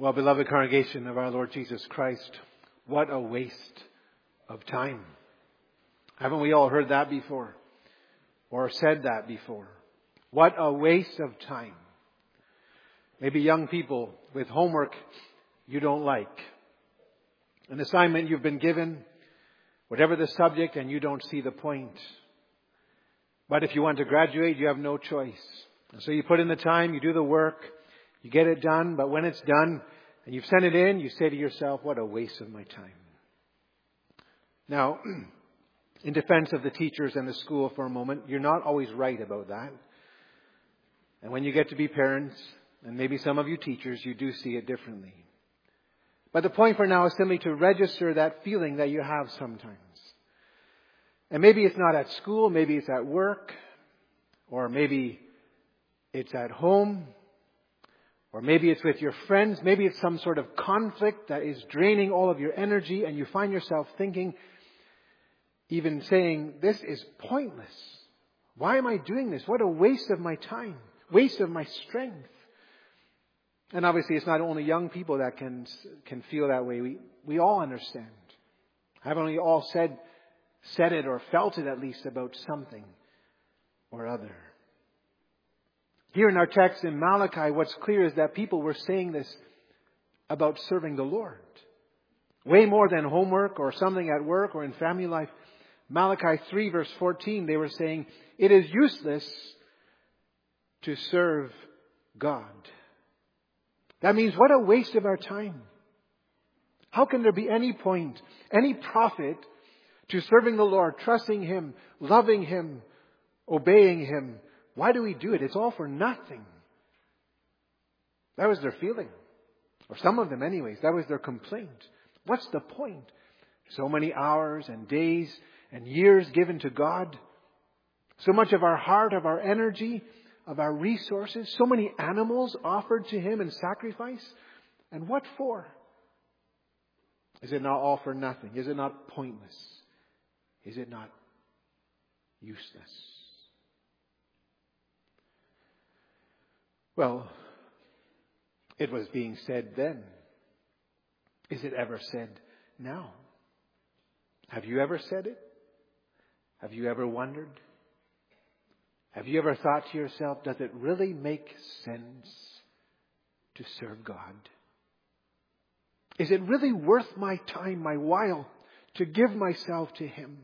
Well, beloved congregation of our Lord Jesus Christ, what a waste of time. Haven't we all heard that before? Or said that before? What a waste of time. Maybe young people with homework you don't like. An assignment you've been given, whatever the subject, and you don't see the point. But if you want to graduate, you have no choice. And so you put in the time, you do the work, you get it done, but when it's done and you've sent it in, you say to yourself, what a waste of my time. Now, in defense of the teachers and the school for a moment, you're not always right about that. And when you get to be parents, and maybe some of you teachers, you do see it differently. But the point for now is simply to register that feeling that you have sometimes. And maybe it's not at school, maybe it's at work, or maybe it's at home, or maybe it's with your friends, maybe it's some sort of conflict that is draining all of your energy, and you find yourself thinking, even saying, this is pointless. Why am I doing this? What a waste of my time, waste of my strength. And obviously it's not only young people that can feel that way. We all understand. Haven't we all said it or felt it at least about something or other? Here in our text in Malachi, what's clear is that people were saying this about serving the Lord. Way more than homework or something at work or in family life. Malachi 3 verse 14, they were saying, it is useless to serve God. That means what a waste of our time. How can there be any point, any profit to serving the Lord, trusting Him, loving Him, obeying Him? Why do we do it? It's all for nothing. That was their feeling. Or some of them anyways. That was their complaint. What's the point? So many hours and days and years given to God. So much of our heart, of our energy, of our resources. So many animals offered to Him in sacrifice. And what for? Is it not all for nothing? Is it not pointless? Is it not useless? Well, it was being said then. Is it ever said now? Have you ever said it? Have you ever wondered? Have you ever thought to yourself, does it really make sense to serve God? Is it really worth my time, my while, to give myself to Him?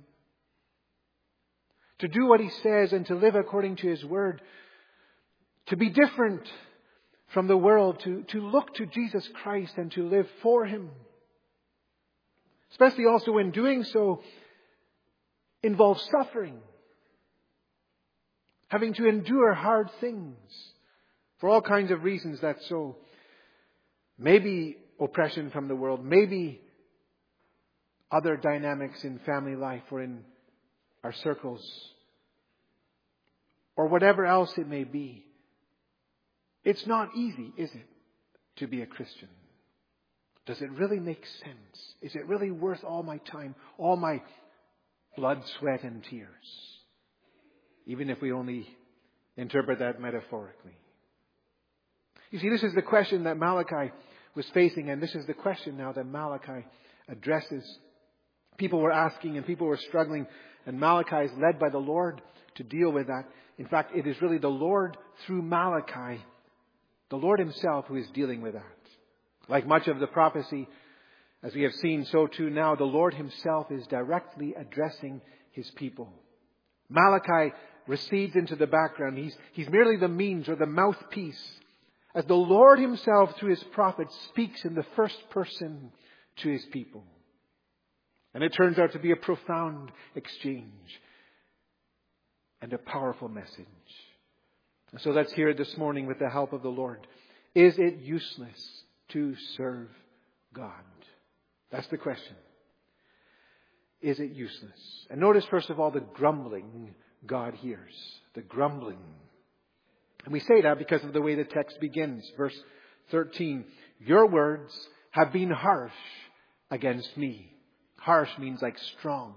To do what He says and to live according to His Word? To be different from the world, to look to Jesus Christ and to live for Him. Especially also when doing so involves suffering. Having to endure hard things. For all kinds of reasons that's so. Maybe oppression from the world. Maybe other dynamics in family life or in our circles. Or whatever else it may be. It's not easy, is it, to be a Christian? Does it really make sense? Is it really worth all my time, all my blood, sweat, and tears? Even if we only interpret that metaphorically. You see, this is the question that Malachi was facing, and this is the question now that Malachi addresses. People were asking and people were struggling, and Malachi is led by the Lord to deal with that. In fact, it is really the Lord through Malachi, the Lord Himself, who is dealing with that. Like much of the prophecy, as we have seen, so too now, the Lord Himself is directly addressing His people. Malachi recedes into the background. He's merely the means or the mouthpiece, as the Lord Himself, through His prophet, speaks in the first person to His people. And it turns out to be a profound exchange and a powerful message. And so let's hear it this morning with the help of the Lord. Is it useless to serve God? That's the question. Is it useless? And notice first of all the grumbling God hears. The grumbling. And we say that because of the way the text begins. Verse 13. Your words have been harsh against me. Harsh means like strong.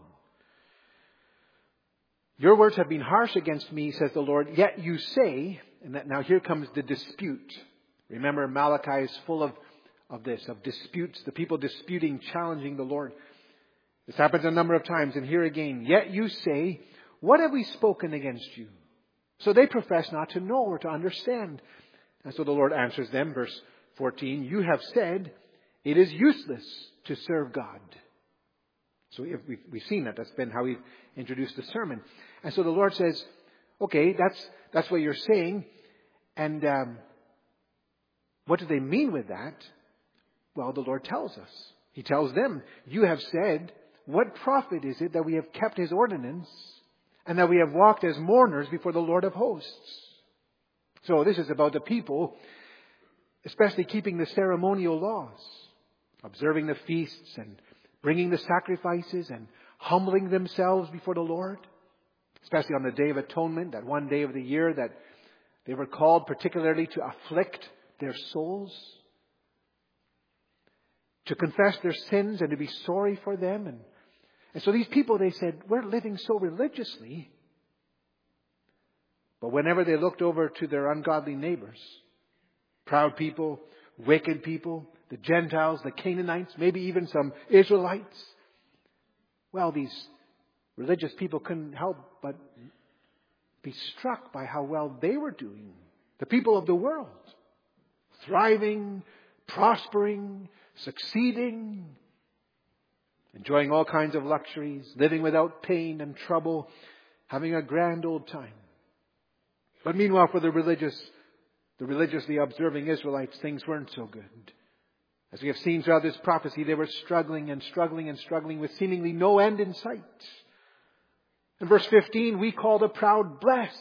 Your words have been harsh against me, says the Lord, yet you say, and that now here comes the dispute. Remember, Malachi is full of this, of disputes, the people disputing, challenging the Lord. This happens a number of times, and here again, yet you say, what have we spoken against you? So they profess not to know or to understand. And so the Lord answers them, verse 14, you have said, it is useless to serve God. So we've seen that. That's been how we've introduced the sermon. And so the Lord says, okay, that's what you're saying. And what do they mean with that? Well, the Lord tells us. He tells them, you have said, what profit is it that we have kept His ordinance and that we have walked as mourners before the Lord of hosts? So this is about the people, especially keeping the ceremonial laws, observing the feasts and bringing the sacrifices and humbling themselves before the Lord, especially on the Day of Atonement, that one day of the year that they were called particularly to afflict their souls, to confess their sins and to be sorry for them. And so these people, they said, we're living so religiously. But whenever they looked over to their ungodly neighbors, proud people, wicked people, the Gentiles, the Canaanites, maybe even some Israelites, well, these religious people couldn't help but be struck by how well they were doing. The people of the world, thriving, prospering, succeeding, enjoying all kinds of luxuries, living without pain and trouble, having a grand old time. But meanwhile, for the religiously observing Israelites, things weren't so good. As we have seen throughout this prophecy, they were struggling and struggling and struggling with seemingly no end in sight. In verse 15, we call the proud blessed.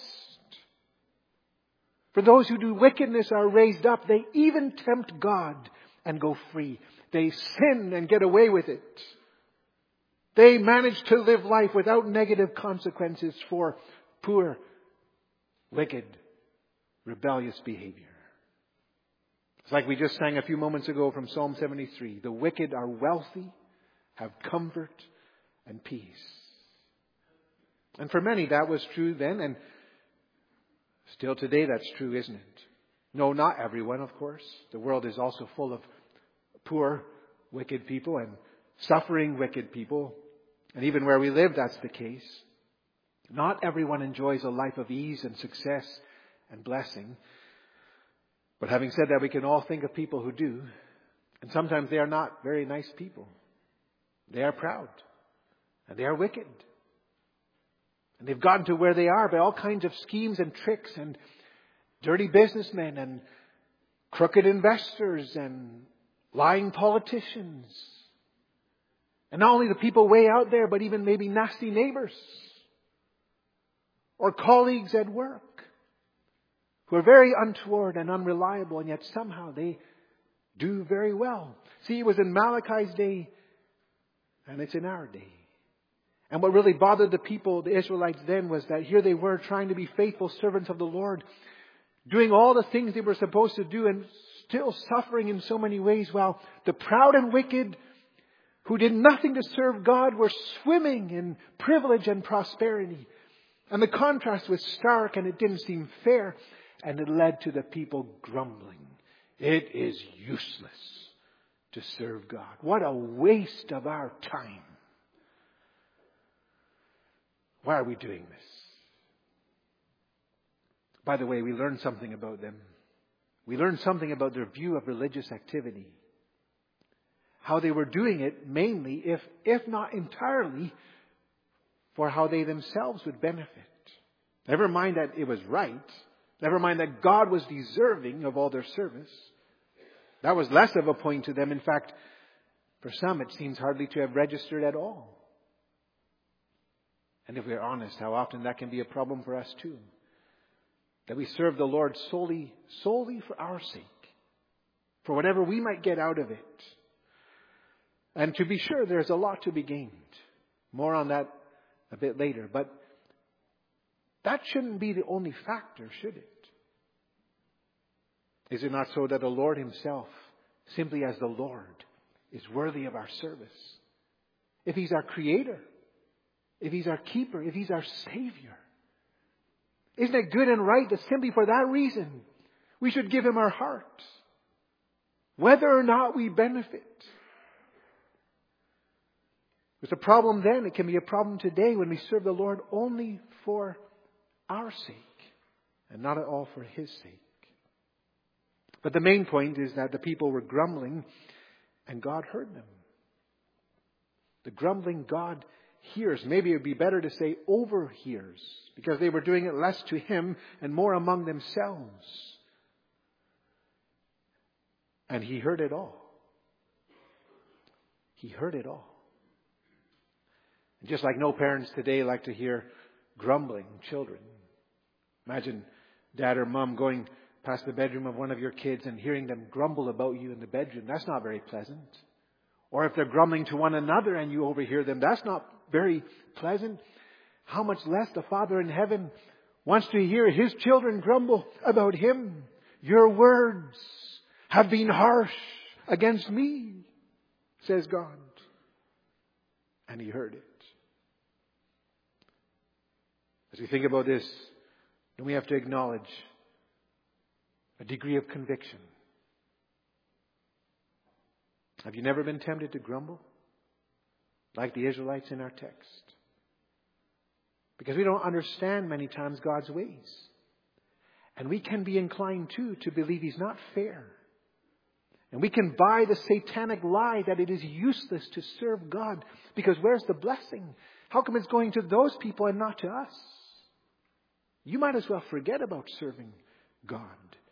For those who do wickedness are raised up. They even tempt God and go free. They sin and get away with it. They manage to live life without negative consequences for poor, wicked, rebellious behavior. It's like we just sang a few moments ago from Psalm 73. The wicked are wealthy, have comfort and peace. And for many that was true then, and still today that's true, isn't it? No, not everyone, of course. The world is also full of poor, wicked people and suffering wicked people. And even where we live, that's the case. Not everyone enjoys a life of ease and success and blessing. But having said that, we can all think of people who do. And sometimes they are not very nice people. They are proud. And they are wicked. And they've gotten to where they are by all kinds of schemes and tricks and dirty businessmen and crooked investors and lying politicians. And not only the people way out there, but even maybe nasty neighbors or colleagues at work who are very untoward and unreliable, and yet somehow they do very well. See, it was in Malachi's day, and it's in our day. And what really bothered the people, the Israelites then, was that here they were trying to be faithful servants of the Lord, doing all the things they were supposed to do and still suffering in so many ways, while the proud and wicked who did nothing to serve God were swimming in privilege and prosperity. And the contrast was stark, and it didn't seem fair, and it led to the people grumbling. It is useless to serve God. What a waste of our time. Why are we doing this? By the way, we learned something about them. We learned something about their view of religious activity. How they were doing it mainly, if not entirely, for how they themselves would benefit. Never mind that it was right. Never mind that God was deserving of all their service. That was less of a point to them. In fact, for some it seems hardly to have registered at all. And if we're honest, how often that can be a problem for us too. That we serve the Lord solely for our sake. For whatever we might get out of it. And to be sure, there's a lot to be gained. More on that a bit later. But that shouldn't be the only factor, should it? Is it not so that the Lord Himself, simply as the Lord, is worthy of our service? If He's our Creator, if He's our Keeper, if He's our Savior, isn't it good and right that simply for that reason we should give Him our hearts? whether or not we benefit. There's a problem then. It can be a problem today when we serve the Lord only for our sake and not at all for His sake. But the main point is that the people were grumbling and God heard them. The grumbling God hears. Maybe it would be better to say overhears, because they were doing it less to Him and more among themselves. And He heard it all. He heard it all. And just like no parents today like to hear grumbling children. Imagine dad or mom going past the bedroom of one of your kids and hearing them grumble about you in the bedroom. That's not very pleasant. Or if they're grumbling to one another and you overhear them, that's not very pleasant. How much less the Father in heaven wants to hear His children grumble about Him. Your words have been harsh against me, says God. And He heard it. As we think about this, then we have to acknowledge a degree of conviction. Have you never been tempted to grumble? Like the Israelites in our text. Because we don't understand many times God's ways. And we can be inclined too to believe He's not fair. And we can buy the satanic lie that it is useless to serve God. Because where's the blessing? How come it's going to those people and not to us? You might as well forget about serving God.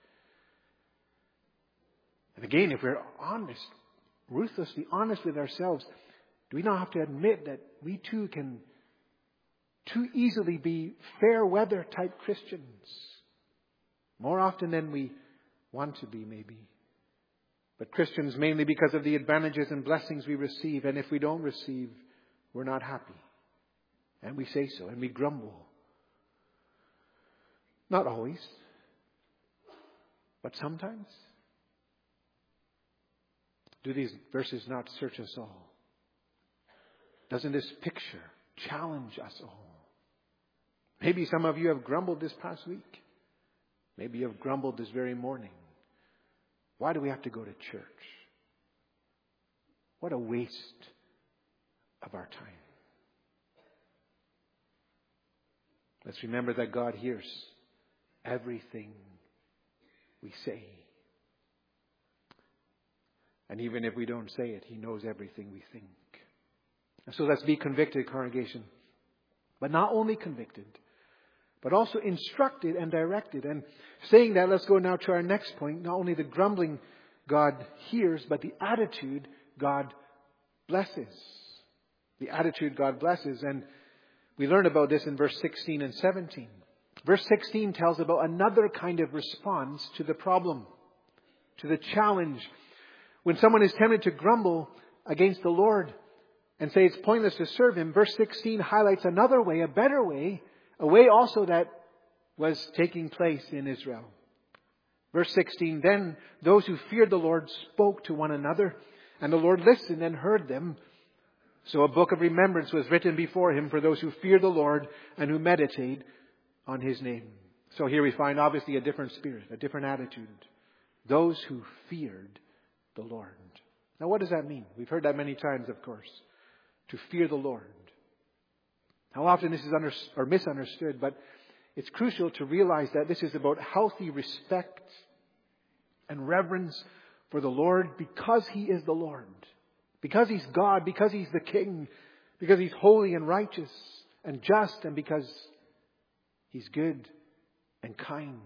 And again, if we're honest, ruthlessly honest with ourselves, do we not have to admit that we too can too easily be fair weather type Christians? More often than we want to be, maybe. But Christians mainly because of the advantages and blessings we receive. And if we don't receive, we're not happy. And we say so, and we grumble. Not always, but sometimes. Do these verses not search us all? Doesn't this picture challenge us all? Maybe some of you have grumbled this past week. Maybe you have grumbled this very morning. Why do we have to go to church? What a waste of our time. Let's remember that God hears everything we say. And even if we don't say it, He knows everything we think. And so let's be convicted, congregation. But not only convicted, but also instructed and directed. And saying that, let's go now to our next point. Not only the grumbling God hears, but the attitude God blesses. The attitude God blesses. And we learn about this in verse 16 and 17. Verse 16 tells about another kind of response to the problem, to the challenge. When someone is tempted to grumble against the Lord and say it's pointless to serve Him, verse 16 highlights another way, a better way, a way also that was taking place in Israel. Verse 16, then those who feared the Lord spoke to one another, and the Lord listened and heard them. So a book of remembrance was written before Him for those who fear the Lord and who meditate on His name. So here we find obviously a different spirit, a different attitude. Those who feared the Lord. Now what does that mean? We've heard that many times, of course. To fear the Lord. How often this is misunderstood, but it's crucial to realize that this is about healthy respect and reverence for the Lord because He is the Lord. Because He's God, because He's the King, because He's holy and righteous and just, and because He's good and kind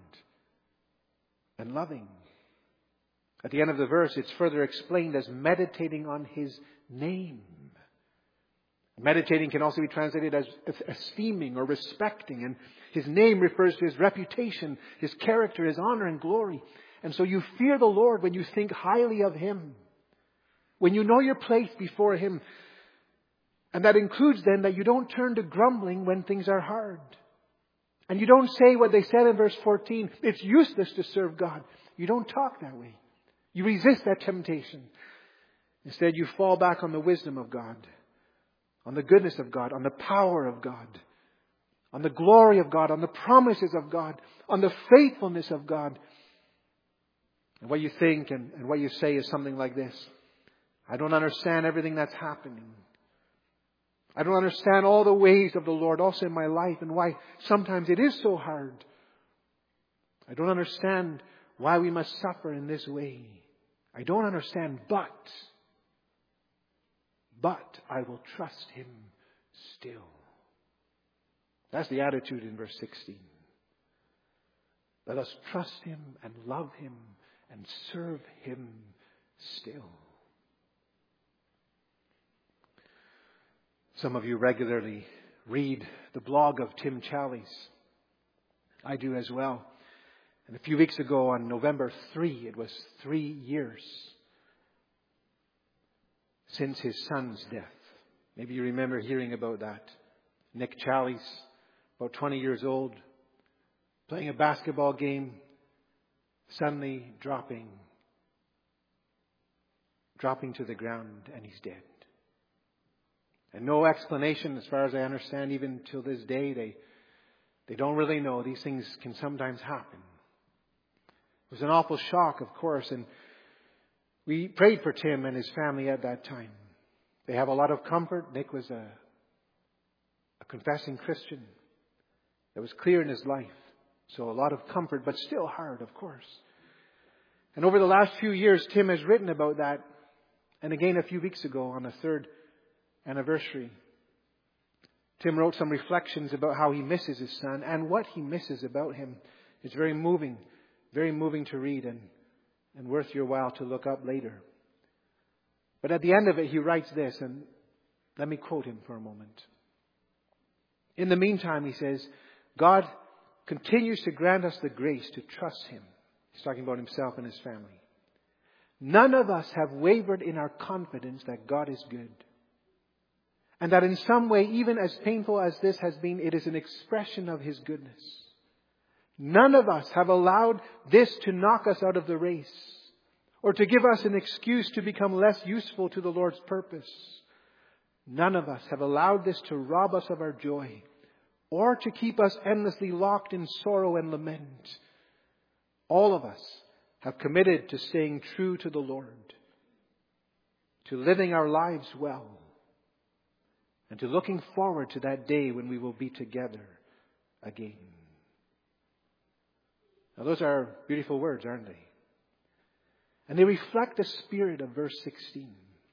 and loving. At the end of the verse, it's further explained as meditating on His name. Meditating can also be translated as esteeming or respecting. And His name refers to His reputation, His character, His honor and glory. And so you fear the Lord when you think highly of Him. When you know your place before Him. And that includes then that you don't turn to grumbling when things are hard. And you don't say what they said in verse 14, it's useless to serve God. You don't talk that way. You resist that temptation. Instead, you fall back on the wisdom of God, on the goodness of God, on the power of God, on the glory of God, on the promises of God, on the faithfulness of God. And what you think and what you say is something like this: I don't understand everything that's happening. I don't understand all the ways of the Lord also in my life and why sometimes it is so hard. I don't understand why we must suffer in this way. I don't understand, but I will trust Him still. That's the attitude in verse 16. Let us trust Him and love Him and serve Him still. Some of you regularly read the blog of Tim Challies. I do as well. And a few weeks ago on November 3, it was 3 years since his son's death. Maybe you remember hearing about that. Nick Challies, about 20 years old, playing a basketball game, suddenly dropping to the ground, and he's dead. And no explanation, as far as I understand, even till this day. They don't really know. These things can sometimes happen. It was an awful shock, of course, and we prayed for Tim and his family at that time. They have a lot of comfort. Nick was a confessing Christian. That was clear in his life. So a lot of comfort, but still hard, of course. And over the last few years, Tim has written about that. And again, a few weeks ago, on the 3rd anniversary, Tim wrote some reflections about how he misses his son and what he misses about him. It's very moving to read and worth your while to look up later. But at the end of it, he writes this, and let me quote him for a moment. In the meantime, he says, God continues to grant us the grace to trust Him. He's talking about himself and his family. None of us have wavered in our confidence that God is good. And that in some way, even as painful as this has been, it is an expression of His goodness. None of us have allowed this to knock us out of the race, or to give us an excuse to become less useful to the Lord's purpose. None of us have allowed this to rob us of our joy, or to keep us endlessly locked in sorrow and lament. All of us have committed to staying true to the Lord, to living our lives well, and to looking forward to that day when we will be together again. Now those are beautiful words, aren't they? And they reflect the spirit of verse 16.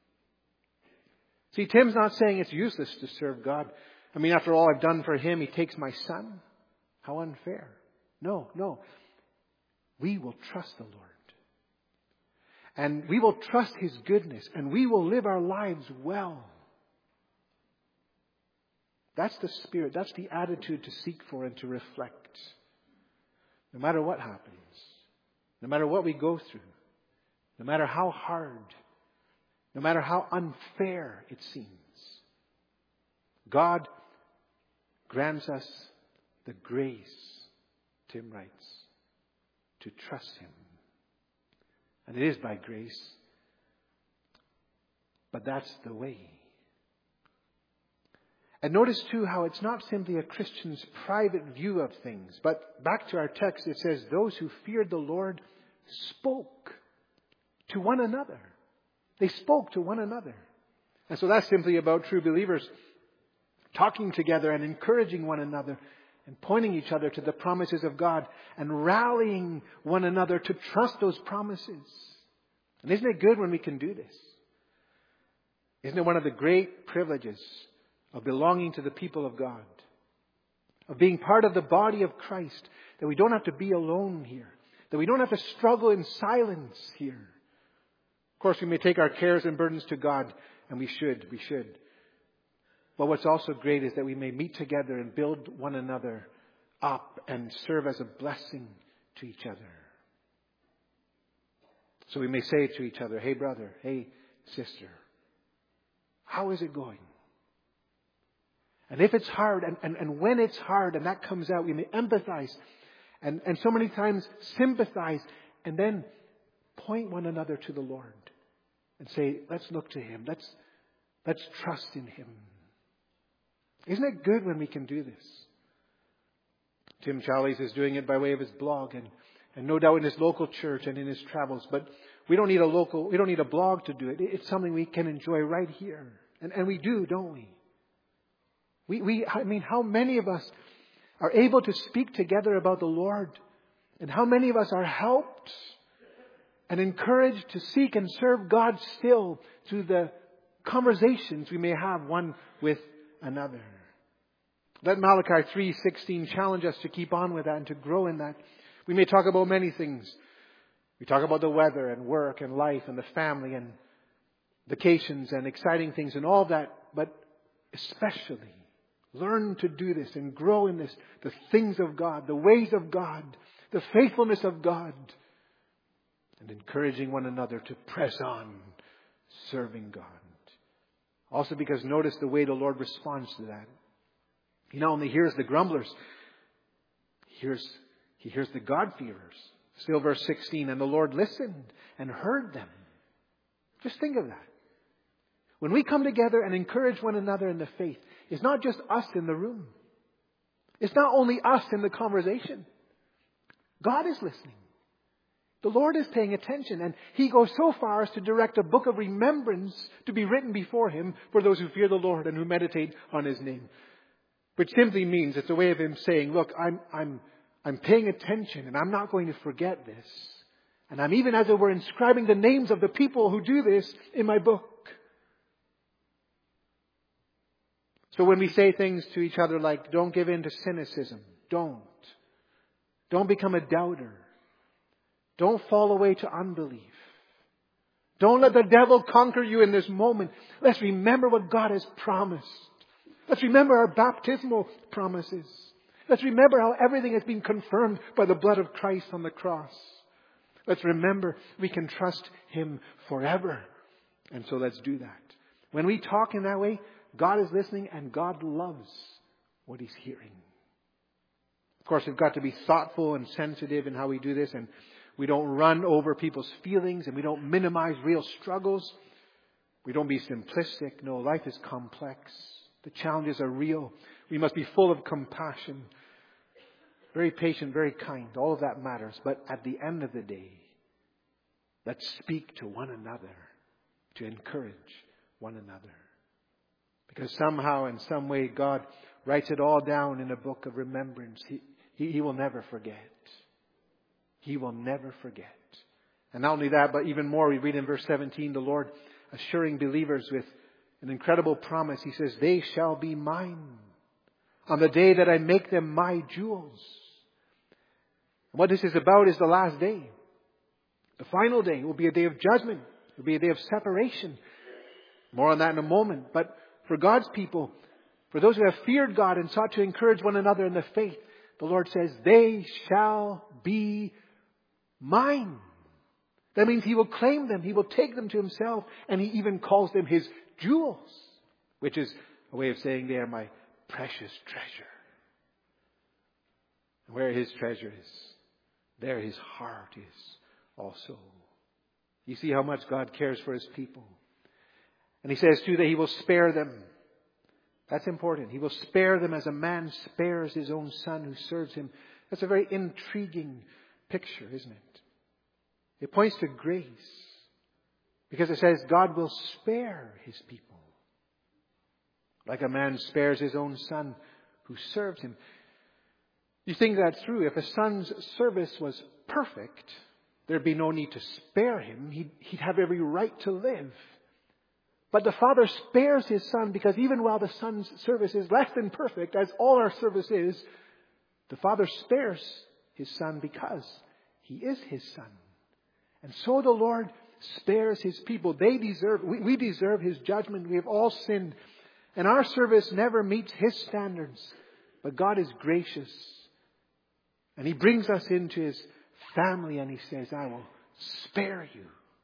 See, Tim's not saying it's useless to serve God. I mean, after all I've done for Him, He takes my son. How unfair. No. We will trust the Lord. And we will trust His goodness. And we will live our lives well. That's the spirit. That's the attitude to seek for and to reflect. No matter what happens. No matter what we go through. No matter how hard. No matter how unfair it seems. God grants us the grace, Tim writes, to trust Him. And it is by grace. But that's the way. And notice too how it's not simply a Christian's private view of things. But back to our text, it says, those who feared the Lord spoke to one another. They spoke to one another. And so that's simply about true believers talking together and encouraging one another and pointing each other to the promises of God and rallying one another to trust those promises. And isn't it good when we can do this? Isn't it one of the great privileges of belonging to the people of God, of being part of the body of Christ, that we don't have to be alone here, that we don't have to struggle in silence here. Of course, we may take our cares and burdens to God, and we should. But what's also great is that we may meet together and build one another up and serve as a blessing to each other. So we may say to each other, hey brother, hey sister, how is it going? And if it's hard, and when it's hard, and that comes out, we may empathize and so many times sympathize, and then point one another to the Lord and say, let's look to Him. Let's trust in Him. Isn't it good when we can do this? Tim Challies is doing it by way of his blog, and and no doubt in his local church and in his travels. But we don't need a blog to do it. It's something we can enjoy right here. And we do, don't we? I mean, how many of us are able to speak together about the Lord? And how many of us are helped and encouraged to seek and serve God still through the conversations we may have one with another? Let Malachi 3:16 challenge us to keep on with that and to grow in that. We may talk about many things. We talk about the weather and work and life and the family and vacations and exciting things and all that. But especially learn to do this and grow in this, the things of God, the ways of God, the faithfulness of God, and encouraging one another to press on serving God. Also because notice the way the Lord responds to that. He not only hears the grumblers, he hears the God-fearers. Still verse 16, and the Lord listened and heard them. Just think of that. When we come together and encourage one another in the faith, it's not just us in the room. It's not only us in the conversation. God is listening. The Lord is paying attention, and He goes so far as to direct a book of remembrance to be written before Him for those who fear the Lord and who meditate on His name. Which simply means it's a way of Him saying, look, I'm paying attention and I'm not going to forget this. And I'm even, as it were, inscribing the names of the people who do this in my book. So when we say things to each other like, don't give in to cynicism. Don't become a doubter. Don't fall away to unbelief. Don't let the devil conquer you in this moment. Let's remember what God has promised. Let's remember our baptismal promises. Let's remember how everything has been confirmed by the blood of Christ on the cross. Let's remember we can trust Him forever. And so let's do that. When we talk in that way, God is listening and God loves what He's hearing. Of course, we've got to be thoughtful and sensitive in how we do this, and we don't run over people's feelings, and we don't minimize real struggles. We don't be simplistic. No, life is complex. The challenges are real. We must be full of compassion. Very patient, very kind. All of that matters. But at the end of the day, let's speak to one another to encourage one another. Because somehow, in some way, God writes it all down in a book of remembrance. He will never forget. He will never forget. And not only that, but even more, we read in verse 17, the Lord assuring believers with an incredible promise. He says, they shall be mine on the day that I make them my jewels. And what this is about is the last day. The final day will be a day of judgment. It will be a day of separation. More on that in a moment. But for God's people, for those who have feared God and sought to encourage one another in the faith, the Lord says, they shall be mine. That means He will claim them. He will take them to Himself. And He even calls them His jewels, which is a way of saying they are my precious treasure. And where His treasure is, there His heart is also. You see how much God cares for His people. And He says too that He will spare them. That's important. He will spare them as a man spares his own son who serves him. That's a very intriguing picture, isn't it? It points to grace. Because it says God will spare His people. Like a man spares his own son who serves him. You think that through. If a son's service was perfect, there'd be no need to spare him. He'd have every right to live. But the Father spares His Son because even while the Son's service is less than perfect, as all our service is, the Father spares His Son because He is His Son. And so the Lord spares His people. We deserve His judgment. We have all sinned. And our service never meets His standards. But God is gracious. And He brings us into His family and He says, I will spare you.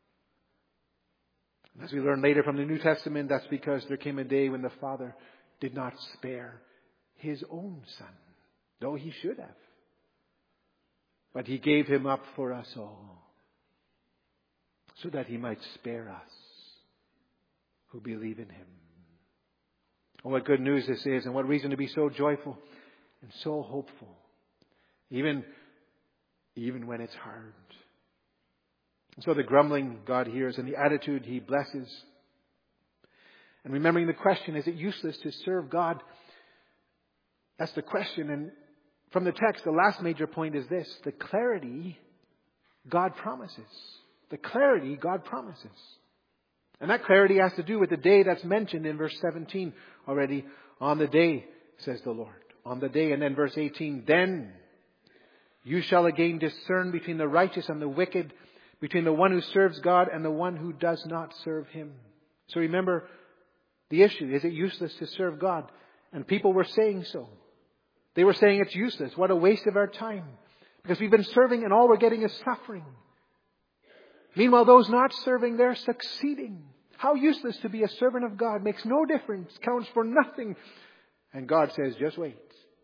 As we learn later from the New Testament, that's because there came a day when the Father did not spare His own Son, though He should have. But He gave Him up for us all, so that He might spare us who believe in Him. Oh, what good news this is, and what reason to be so joyful and so hopeful. Even even when it's hard. And so the grumbling God hears, and the attitude He blesses. And remembering the question, is it useless to serve God? That's the question. And from the text, the last major point is this: the clarity God promises. The clarity God promises. And that clarity has to do with the day that's mentioned in verse 17 already. On the day, says the Lord. On the day. And then verse 18, then you shall again discern between the righteous and the wicked, between the one who serves God and the one who does not serve Him. So remember the issue. Is it useless to serve God? And people were saying so. They were saying it's useless. What a waste of our time. Because we've been serving and all we're getting is suffering. Meanwhile, those not serving, they're succeeding. How useless to be a servant of God. Makes no difference. Counts for nothing. And God says, just wait.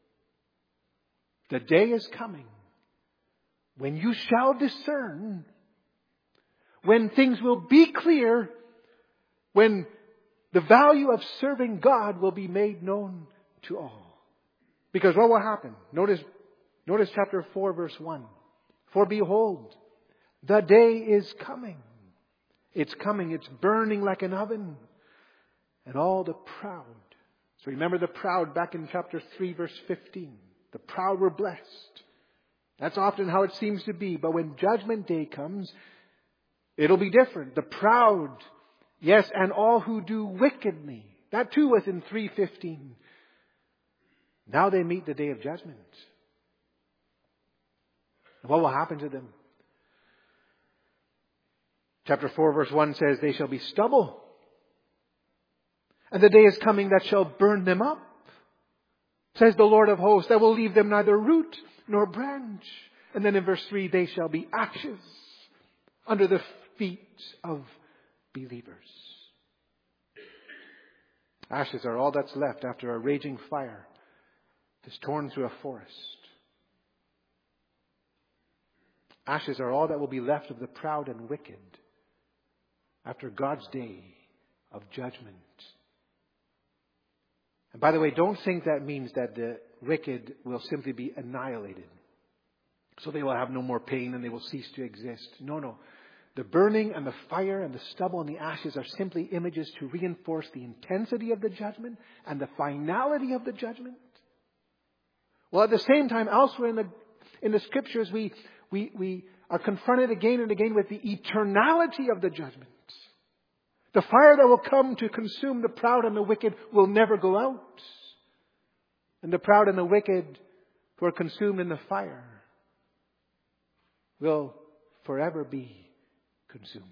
The day is coming when you shall discern, when things will be clear, when the value of serving God will be made known to all. Because what will happen? Notice chapter 4, verse 1. For behold, the day is coming. It's coming. It's burning like an oven. And all the proud. So remember the proud back in chapter 3, verse 15. The proud were blessed. That's often how it seems to be. But when judgment day comes, it'll be different. The proud, yes, and all who do wickedly. That too was in 3:15. Now they meet the day of judgment. What will happen to them? Chapter 4 verse 1 says, they shall be stubble. And the day is coming that shall burn them up. Says the Lord of hosts, that will leave them neither root nor branch. And then in verse 3, they shall be ashes under the feet of believers. Ashes are all that's left after a raging fire is torn through a forest. Ashes are all that will be left of the proud and wicked after God's day of judgment. And by the way, don't think that means that the wicked will simply be annihilated. So they will have no more pain and they will cease to exist. No. The burning and the fire and the stubble and the ashes are simply images to reinforce the intensity of the judgment and the finality of the judgment. Well, at the same time, elsewhere in the Scriptures, we are confronted again and again with the eternality of the judgment. The fire that will come to consume the proud and the wicked will never go out. And the proud and the wicked who are consumed in the fire will forever be consumed.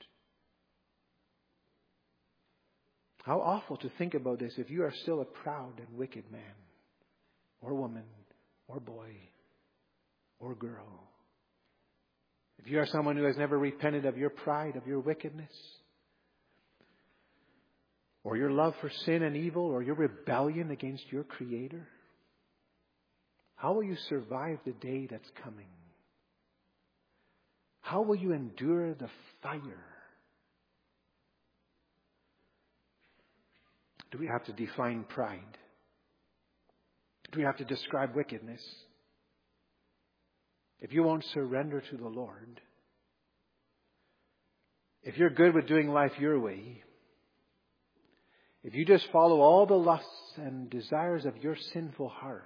How awful to think about this if you are still a proud and wicked man or woman or boy or girl. If you are someone who has never repented of your pride, of your wickedness, or your love for sin and evil, or your rebellion against your Creator, how will you survive the day that's coming? How will you endure the fire? Do we have to define pride? Do we have to describe wickedness? If you won't surrender to the Lord, if you're good with doing life your way, if you just follow all the lusts and desires of your sinful heart,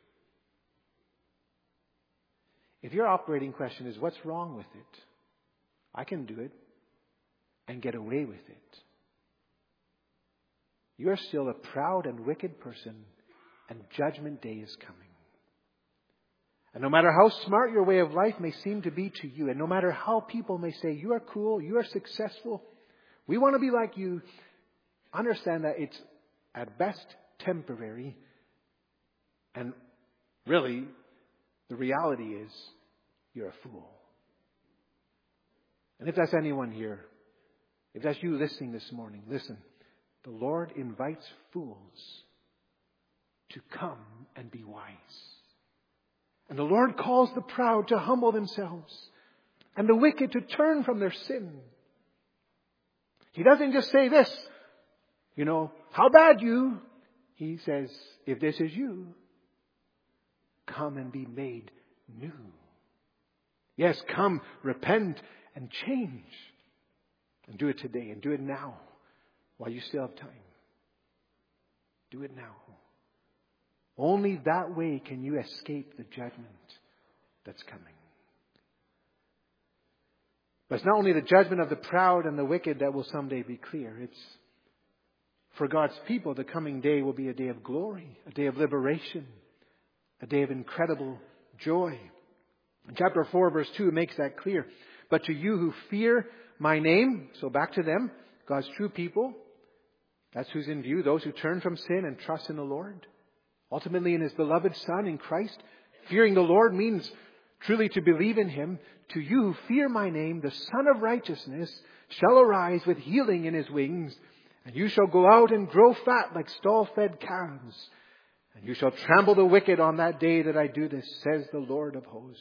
if your operating question is, what's wrong with it? I can do it and get away with it. You are still a proud and wicked person, and judgment day is coming. And no matter how smart your way of life may seem to be to you, and no matter how people may say, you are cool, you are successful, we want to be like you, understand that it's at best temporary, and really the reality is you're a fool. And if that's anyone here, if that's you listening this morning, listen. The Lord invites fools to come and be wise. And the Lord calls the proud to humble themselves and the wicked to turn from their sin. He doesn't just say this, how bad you? He says, if this is you, come and be made new. Yes, come, repent, and change. And do it today, and do it now, while you still have time. Do it now. Only that way can you escape the judgment that's coming. But it's not only the judgment of the proud and the wicked that will someday be clear. It's for God's people, the coming day will be a day of glory, a day of liberation, a day of incredible joy. In chapter 4, verse 2 makes that clear. But to you who fear my name, so back to them, God's true people, that's who's in view, those who turn from sin and trust in the Lord, ultimately in His beloved Son, in Christ. Fearing the Lord means truly to believe in Him. To you who fear my name, the Son of Righteousness shall arise with healing in His wings, and you shall go out and grow fat like stall-fed calves. And you shall trample the wicked on that day that I do this, says the Lord of hosts.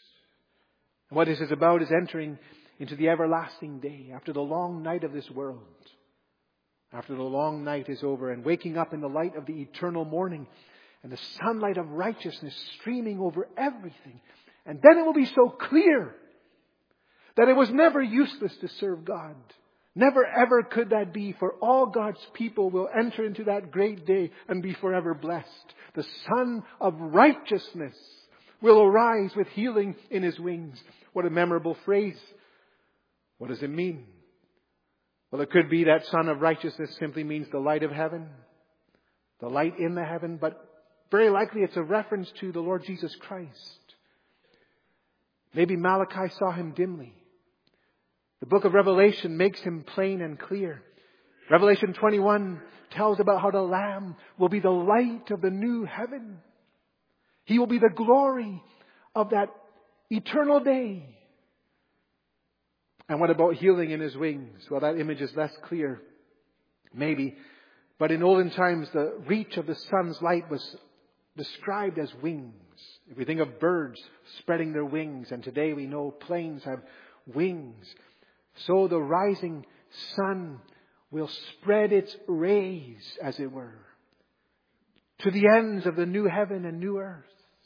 And what this is about is entering into the everlasting day after the long night of this world. After the long night is over and waking up in the light of the eternal morning and the sunlight of righteousness streaming over everything. And then it will be so clear that it was never useless to serve God. Never ever could that be, for all God's people will enter into that great day and be forever blessed. The Son of Righteousness will arise with healing in His wings. What a memorable phrase. What does it mean? Well, it could be that Son of Righteousness simply means the light of heaven, the light in the heaven, but very likely it's a reference to the Lord Jesus Christ. Maybe Malachi saw Him dimly. The book of Revelation makes Him plain and clear. Revelation 21 tells about how the Lamb will be the light of the new heaven. He will be the glory of that eternal day. And what about healing in His wings? Well, that image is less clear, maybe. But in olden times, the reach of the sun's light was described as wings. If we think of birds spreading their wings, and today we know planes have wings, so the rising sun will spread its rays, as it were, to the ends of the new heaven and new earth.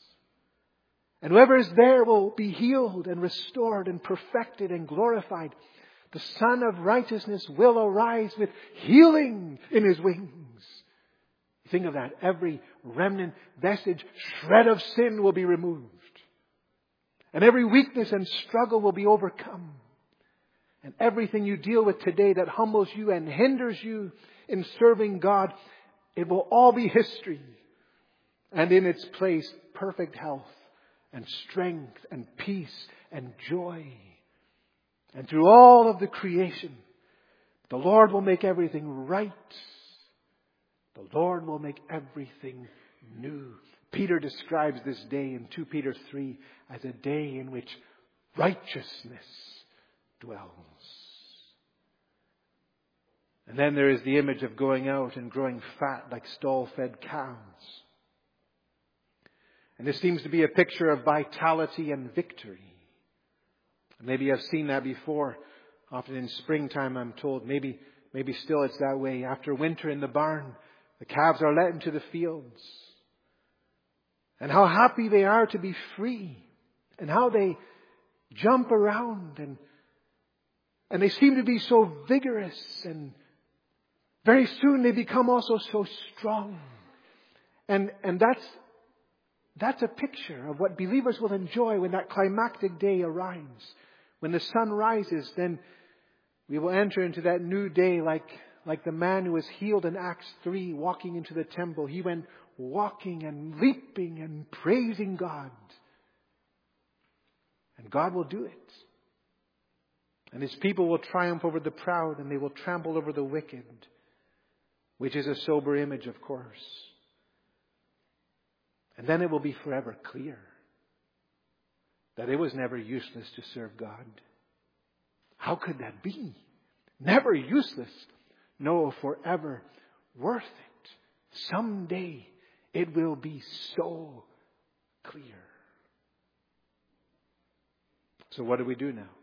And whoever is there will be healed and restored and perfected and glorified. The Son of Righteousness will arise with healing in His wings. Think of that. Every remnant, vestige, shred of sin will be removed. And every weakness and struggle will be overcome. And everything you deal with today that humbles you and hinders you in serving God, it will all be history. And in its place, perfect health and strength and peace and joy. And through all of the creation, the Lord will make everything right. The Lord will make everything new. Peter describes this day in 2 Peter 3 as a day in which righteousness dwells. And then there is the image of going out and growing fat like stall-fed cows. And this seems to be a picture of vitality and victory. Maybe I've seen that before. Often in springtime, I'm told. Maybe still it's that way. After winter in the barn, the calves are let into the fields. And how happy they are to be free. And how they jump around. And they seem to be so vigorous. And very soon they become also so strong. And that's a picture of what believers will enjoy when that climactic day arrives. When the sun rises, then we will enter into that new day like the man who was healed in Acts 3, walking into the temple. He went walking and leaping and praising God. And God will do it. And His people will triumph over the proud and they will trample over the wicked, which is a sober image, of course. And then it will be forever clear that it was never useless to serve God. How could that be? Never useless. No, forever worth it. Someday it will be so clear. So what do we do now?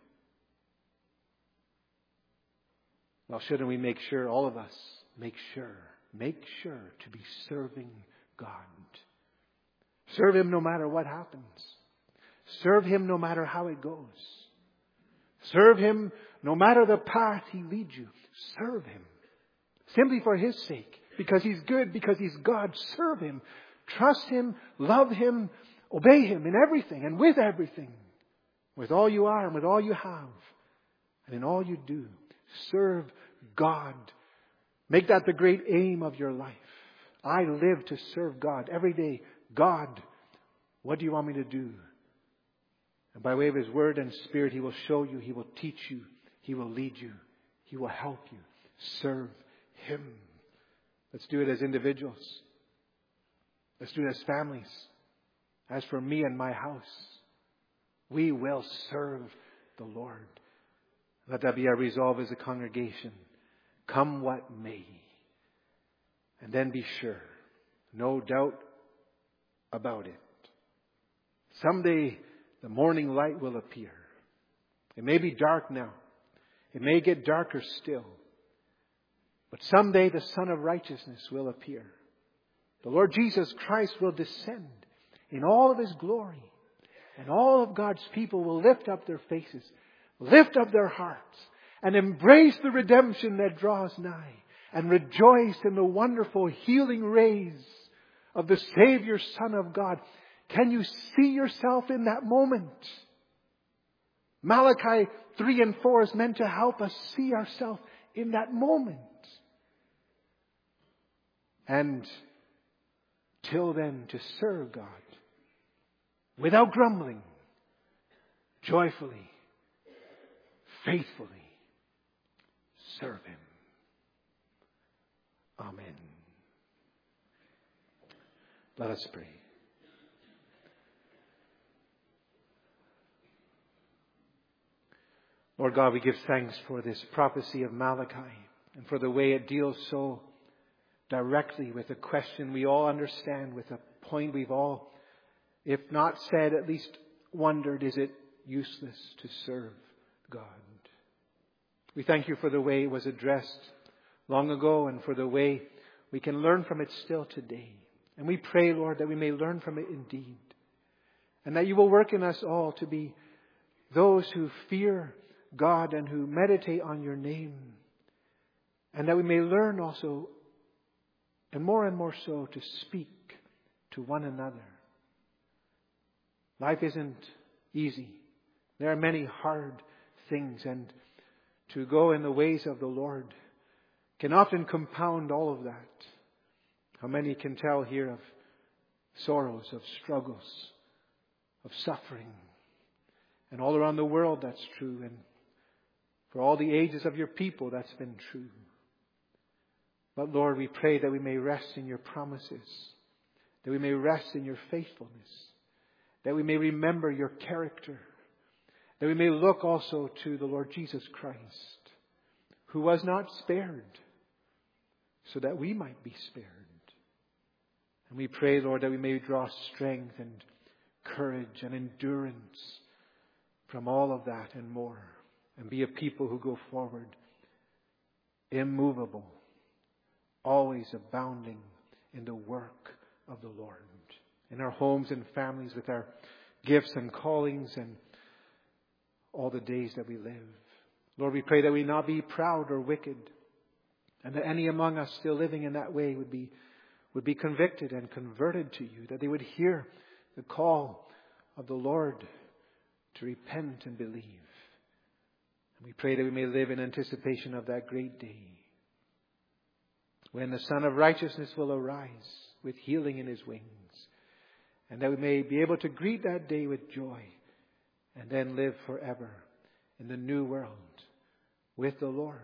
Well, shouldn't we make sure, all of us, make sure to be serving God. Serve Him no matter what happens. Serve Him no matter how it goes. Serve Him no matter the path He leads you. Serve Him. Simply for His sake. Because He's good, because He's God. Serve Him. Trust Him. Love Him. Obey Him in everything and with everything. With all you are and with all you have. And in all you do. Serve God. Make that the great aim of your life. I live to serve God every day. God, what do you want me to do? And by way of His Word and Spirit, He will show you. He will teach you. He will lead you. He will help you. Serve Him. Let's do it as individuals. Let's do it as families. As for me and my house, we will serve the Lord. Let that be our resolve as a congregation. Come what may. And then be sure, no doubt about it. Someday the morning light will appear. It may be dark now. It may get darker still. But someday the Son of Righteousness will appear. The Lord Jesus Christ will descend in all of His glory. And all of God's people will lift up their faces, lift up their hearts, and embrace the redemption that draws nigh. And rejoice in the wonderful healing rays of the Savior Son of God. Can you see yourself in that moment? Malachi 3 and 4 is meant to help us see ourselves in that moment. And till then, to serve God without grumbling, joyfully, faithfully serve Him. Amen. Let us pray. Lord God, we give thanks for this prophecy of Malachi and for the way it deals so directly with a question we all understand, with a point we've all, if not said, at least wondered, is it useless to serve God? We thank You for the way it was addressed long ago and for the way we can learn from it still today. And we pray, Lord, that we may learn from it indeed. And that You will work in us all to be those who fear God and who meditate on Your name. And that we may learn also, and more so, to speak to one another. Life isn't easy. There are many hard things, and to go in the ways of the Lord can often compound all of that. How many can tell here of sorrows, of struggles, of suffering. And all around the world that's true. And for all the ages of Your people that's been true. But Lord, we pray that we may rest in Your promises. That we may rest in Your faithfulness. That we may remember Your character. That we may look also to the Lord Jesus Christ, who was not spared, so that we might be spared. And we pray, Lord, that we may draw strength and courage and endurance from all of that and more. And be a people who go forward, immovable, always abounding in the work of the Lord. In our homes and families, with our gifts and callings and all the days that we live. Lord, we pray that we not be proud or wicked. And that any among us still living in that way would be convicted and converted to You. That they would hear the call of the Lord to repent and believe. And we pray that we may live in anticipation of that great day, when the Son of Righteousness will arise with healing in His wings. And that we may be able to greet that day with joy. And then live forever in the new world with the Lord.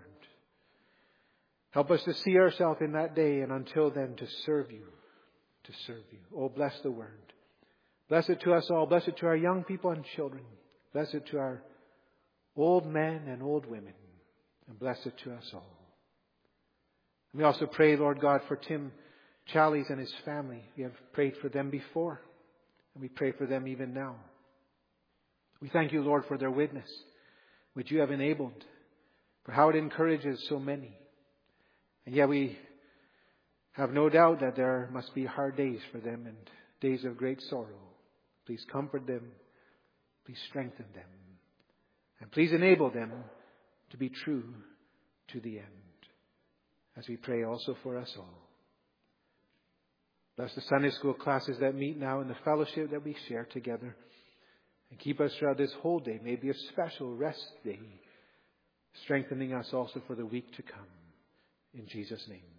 Help us to see ourselves in that day, and until then to serve You. To serve You. Oh, bless the word. Bless it to us all. Bless it to our young people and children. Bless it to our old men and old women. And bless it to us all. We also pray, Lord God, for Tim Challies and his family. We have prayed for them before. And we pray for them even now. We thank You, Lord, for their witness, which You have enabled, for how it encourages so many. And yet we have no doubt that there must be hard days for them and days of great sorrow. Please comfort them. Please strengthen them. And please enable them to be true to the end. As we pray also for us all. Bless the Sunday school classes that meet now and the fellowship that we share together. And keep us throughout this whole day. May be a special rest day. Strengthening us also for the week to come. In Jesus' name.